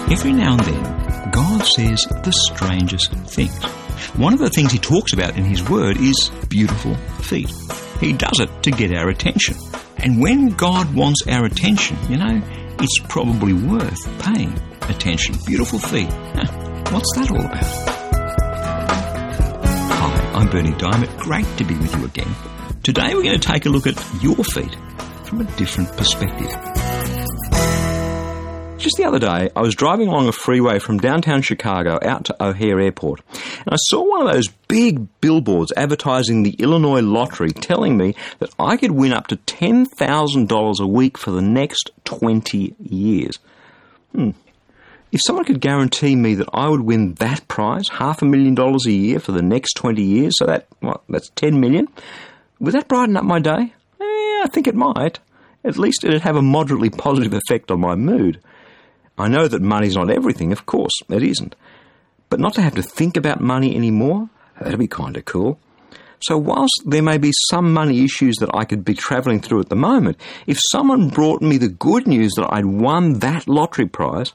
Every now and then, God says the strangest things. One of the things he talks about in his word is beautiful feet. He does it to get our attention. And when God wants our attention, it's probably worth paying attention. Beautiful feet. What's that all about? Hi, I'm Bernie Diamond. Great to be with you again. Today we're going to take a look at your feet from a different perspective. Just the other day, I was driving along a freeway from downtown Chicago out to O'Hare Airport, and I saw one of those big billboards advertising the Illinois lottery, telling me that I could win up to $10,000 a week for the next 20 years. If someone could guarantee me that I would win that prize, $500,000 a year for the next 20 years, so that's $10 million, would that brighten up my day? I think it might. At least it'd have a moderately positive effect on my mood. I know that money's not everything, of course, it isn't. But not to have to think about money anymore, that'd be kind of cool. So whilst there may be some money issues that I could be travelling through at the moment, if someone brought me the good news that I'd won that lottery prize,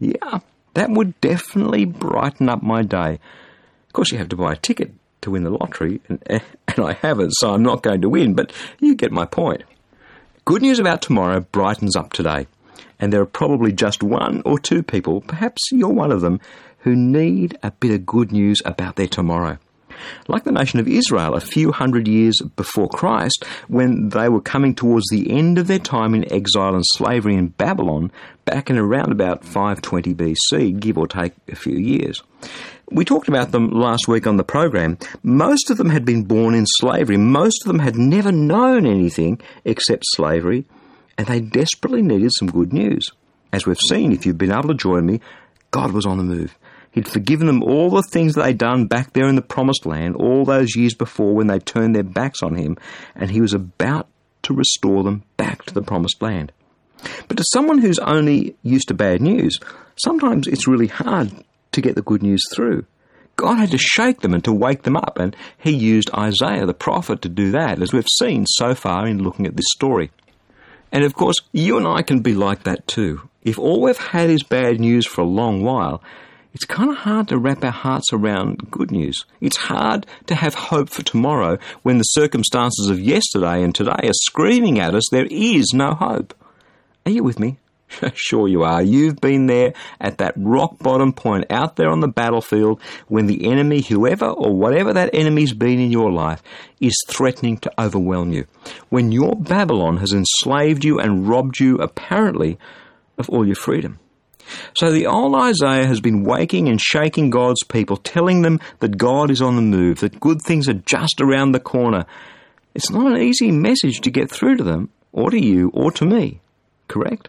that would definitely brighten up my day. Of course, you have to buy a ticket to win the lottery, and I haven't, so I'm not going to win, but you get my point. Good news about tomorrow brightens up today. And there are probably just one or two people, perhaps you're one of them, who need a bit of good news about their tomorrow. Like the nation of Israel a few hundred years before Christ, when they were coming towards the end of their time in exile and slavery in Babylon, back in around about 520 BC, give or take a few years. We talked about them last week on the program. Most of them had been born in slavery. Most of them had never known anything except slavery, and they desperately needed some good news. As we've seen, if you've been able to join me, God was on the move. He'd forgiven them all the things they'd done back there in the Promised Land, all those years before when they turned their backs on him, and he was about to restore them back to the Promised Land. But to someone who's only used to bad news, sometimes it's really hard to get the good news through. God had to shake them and to wake them up, and he used Isaiah the prophet to do that, as we've seen so far in looking at this story. And of course, you and I can be like that too. If all we've had is bad news for a long while, it's kind of hard to wrap our hearts around good news. It's hard to have hope for tomorrow when the circumstances of yesterday and today are screaming at us there is no hope. Are you with me? Sure you are. You've been there at that rock bottom point out there on the battlefield when the enemy, whoever or whatever that enemy's been in your life, is threatening to overwhelm you. When your Babylon has enslaved you and robbed you, apparently, of all your freedom. So the old Isaiah has been waking and shaking God's people, telling them that God is on the move, that good things are just around the corner. It's not an easy message to get through to them, or to you, or to me. Correct?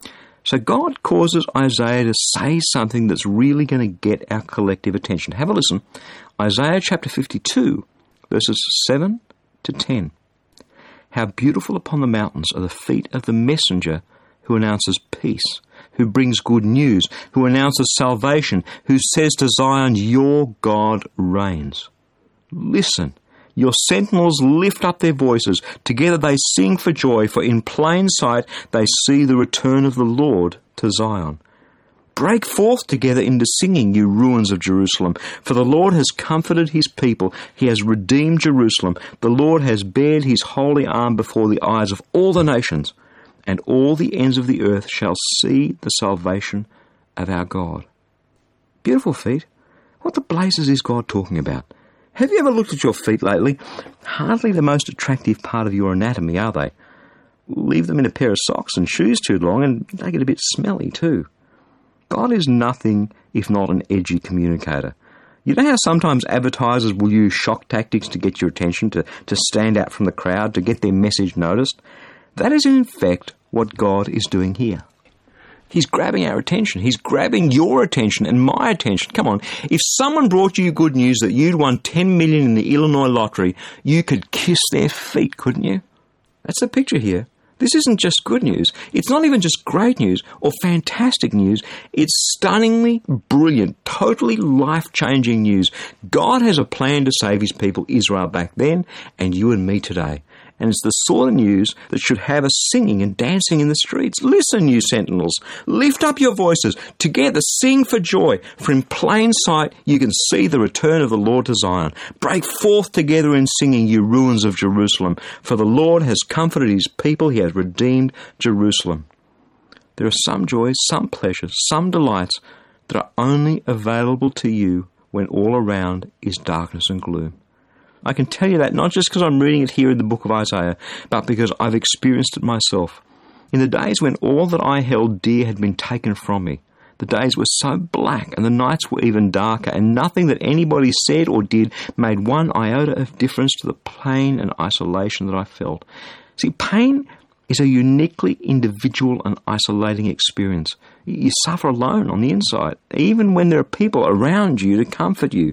So God causes Isaiah to say something that's really going to get our collective attention. Have a listen. Isaiah chapter 52, verses 7 to 10. How beautiful upon the mountains are the feet of the messenger who announces peace, who brings good news, who announces salvation, who says to Zion, your God reigns. Listen. Your sentinels lift up their voices. Together they sing for joy, for in plain sight they see the return of the Lord to Zion. Break forth together into singing, you ruins of Jerusalem, for the Lord has comforted his people. He has redeemed Jerusalem. The Lord has bared his holy arm before the eyes of all the nations, and all the ends of the earth shall see the salvation of our God. Beautiful feet. What the blazes is God talking about? Have you ever looked at your feet lately? Hardly the most attractive part of your anatomy, are they? Leave them in a pair of socks and shoes too long and they get a bit smelly too. God is nothing if not an edgy communicator. You know how sometimes advertisers will use shock tactics to get your attention, to stand out from the crowd, to get their message noticed? That is in effect what God is doing here. He's grabbing our attention. He's grabbing your attention and my attention. Come on. If someone brought you good news that you'd won $10 million in the Illinois lottery, you could kiss their feet, couldn't you? That's the picture here. This isn't just good news. It's not even just great news or fantastic news. It's stunningly brilliant, totally life-changing news. God has a plan to save his people Israel back then and you and me today. And it's the sort of news that should have us singing and dancing in the streets. Listen, you sentinels, lift up your voices. Together sing for joy, for in plain sight you can see the return of the Lord to Zion. Break forth together in singing, you ruins of Jerusalem, for the Lord has comforted his people, he has redeemed Jerusalem. There are some joys, some pleasures, some delights that are only available to you when all around is darkness and gloom. I can tell you that not just because I'm reading it here in the book of Isaiah, but because I've experienced it myself. In the days when all that I held dear had been taken from me, the days were so black and the nights were even darker, and nothing that anybody said or did made one iota of difference to the pain and isolation that I felt. See, pain is a uniquely individual and isolating experience. You suffer alone on the inside, even when there are people around you to comfort you.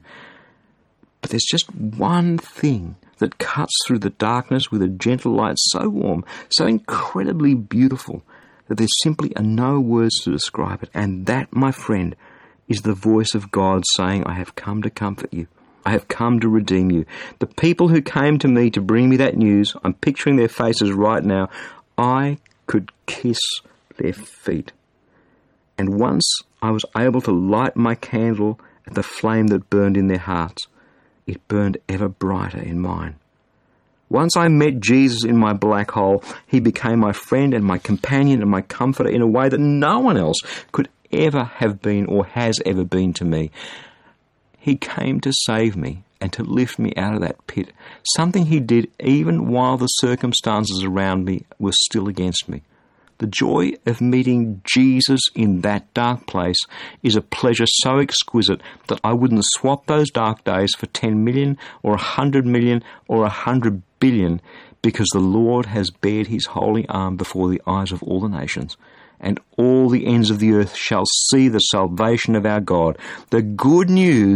But there's just one thing that cuts through the darkness with a gentle light so warm, so incredibly beautiful, that there simply are no words to describe it. And that, my friend, is the voice of God saying, I have come to comfort you. I have come to redeem you. The people who came to me to bring me that news, I'm picturing their faces right now. I could kiss their feet. And once I was able to light my candle at the flame that burned in their hearts, it burned ever brighter in mine. Once I met Jesus in my black hole, he became my friend and my companion and my comforter in a way that no one else could ever have been or has ever been to me. He came to save me and to lift me out of that pit, something he did even while the circumstances around me were still against me. The joy of meeting Jesus in that dark place is a pleasure so exquisite that I wouldn't swap those dark days for 10 million or 100 million or 100 billion, because the Lord has bared his holy arm before the eyes of all the nations, and all the ends of the earth shall see the salvation of our God. The good news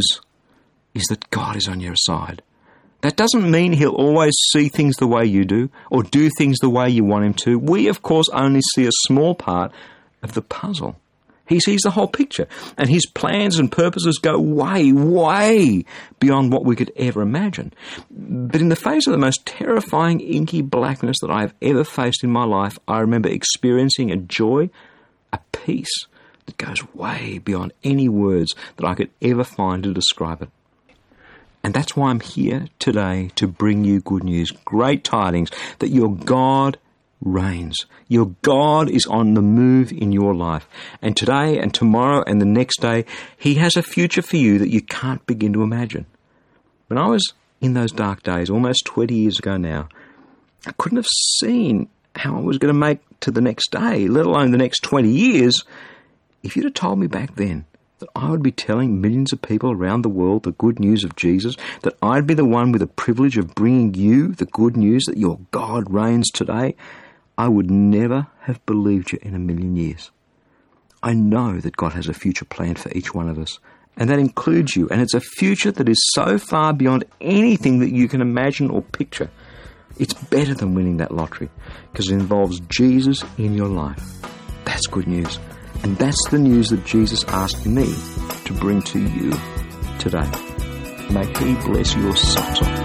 is that God is on your side. That doesn't mean he'll always see things the way you do or do things the way you want him to. We, of course, only see a small part of the puzzle. He sees the whole picture, and his plans and purposes go way, way beyond what we could ever imagine. But in the face of the most terrifying inky blackness that I have ever faced in my life, I remember experiencing a joy, a peace that goes way beyond any words that I could ever find to describe it. And that's why I'm here today to bring you good news, great tidings, that your God reigns. Your God is on the move in your life. And today and tomorrow and the next day, he has a future for you that you can't begin to imagine. When I was in those dark days, almost 20 years ago now, I couldn't have seen how I was going to make to the next day, let alone the next 20 years, if you'd have told me back then that I would be telling millions of people around the world the good news of Jesus, that I'd be the one with the privilege of bringing you the good news that your God reigns today, I would never have believed you in a million years. I know that God has a future plan for each one of us, and that includes you, and it's a future that is so far beyond anything that you can imagine or picture. It's better than winning that lottery, because it involves Jesus in your life. That's good news. And that's the news that Jesus asked me to bring to you today. May he bless your socks off.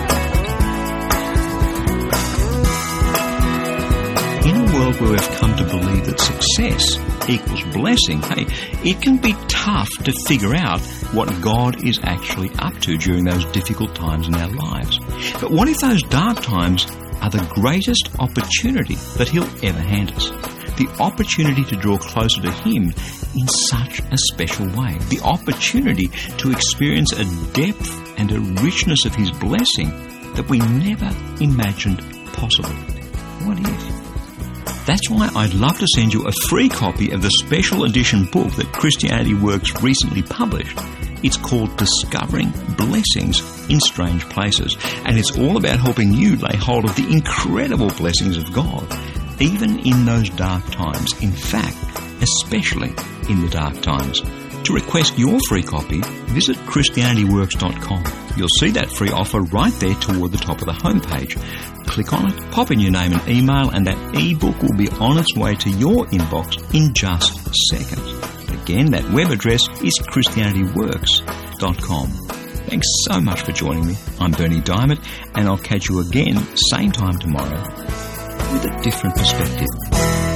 In a world where we've come to believe that success equals blessing, it can be tough to figure out what God is actually up to during those difficult times in our lives. But what if those dark times are the greatest opportunity that he'll ever hand us? The opportunity to draw closer to him in such a special way. The opportunity to experience a depth and a richness of his blessing that we never imagined possible. What if? That's why I'd love to send you a free copy of the special edition book that Christianity Works recently published. It's called Discovering Blessings in Strange Places, and it's all about helping you lay hold of the incredible blessings of God, even in those dark times. In fact, especially in the dark times. To request your free copy, visit ChristianityWorks.com. You'll see that free offer right there toward the top of the homepage. Click on it, pop in your name and email, and that ebook will be on its way to your inbox in just seconds. Again, that web address is ChristianityWorks.com. Thanks so much for joining me. I'm Bernie Diamond, and I'll catch you again, same time tomorrow, with a different perspective.